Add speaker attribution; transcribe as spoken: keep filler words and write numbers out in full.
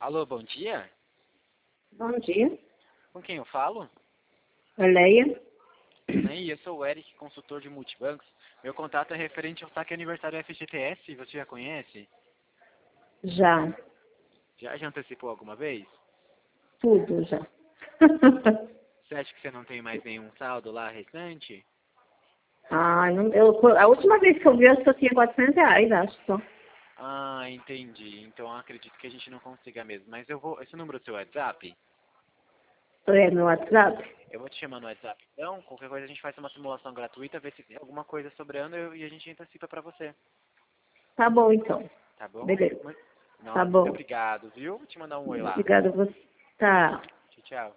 Speaker 1: Alô, bom dia?
Speaker 2: Bom dia,
Speaker 1: Com quem eu falo?
Speaker 2: é Leia.
Speaker 1: Aí, eu sou o Eric, consultor de multibancos. Meu contato é referente ao saque aniversário F G T S, você já conhece?
Speaker 2: Já,
Speaker 1: Já, já antecipou alguma vez?
Speaker 2: tudo já.
Speaker 1: Você acha que você não tem mais nenhum saldo lá restante?
Speaker 2: Ah, não, eu, a última vez que eu vi, eu só tinha quatrocentos reais, acho só.
Speaker 1: Ah, entendi. Então eu acredito que a gente não consiga mesmo. Mas eu vou... Esse número é o seu WhatsApp?
Speaker 2: É meu WhatsApp?
Speaker 1: Eu vou te chamar no WhatsApp. Então, qualquer coisa a gente faz uma simulação gratuita, ver se tem alguma coisa sobrando eu- e a gente antecipa pra você.
Speaker 2: Tá bom, então.
Speaker 1: Tá bom?
Speaker 2: Beleza.
Speaker 1: Muito...
Speaker 2: Tá
Speaker 1: Nossa, muito
Speaker 2: bom.
Speaker 1: obrigado, viu? Vou te mandar um oi lá.
Speaker 2: Obrigada a você. Tá.
Speaker 1: Tchau, tchau.